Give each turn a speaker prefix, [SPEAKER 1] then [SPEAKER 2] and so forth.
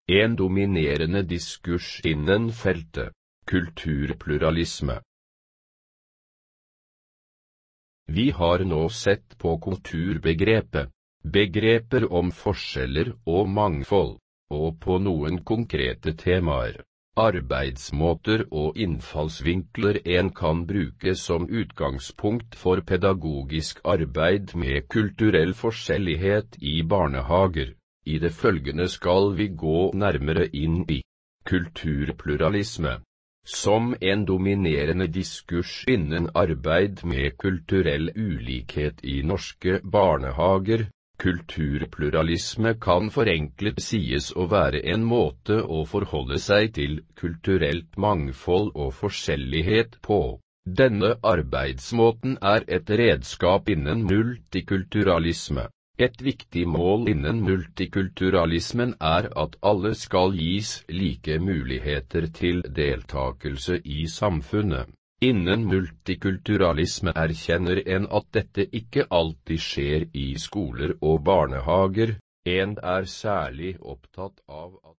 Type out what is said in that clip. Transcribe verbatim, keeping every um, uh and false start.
[SPEAKER 1] en dominerende diskurs innen feltet kulturpluralisme. Vi har nå sett på kulturbegrepet, begreper om forskjeller og mangfold, og på noen konkrete temaer, arbeidsmåter og innfallsvinkler en kan bruke som utgangspunkt for pedagogisk arbeid med kulturell forskjellighet i barnehager. I det følgende skal vi gå nærmere inn i kulturpluralisme som en dominerende diskurs innen arbeid med kulturell ulikhet i norske barnehager. Kulturpluralisme kan forenklet sies å være en måte å forholde seg til kulturelt mangfold og forskjellighet på. Denne arbeidsmåten er et redskap innen multikulturalisme. Et viktig mål innen multikulturalismen er at alle skal gis like muligheter til deltakelse i samfunnet. Innen multikulturalisme erkjenner en at dette ikke alltid skjer i skoler og barnehager. En er særlig opptatt av at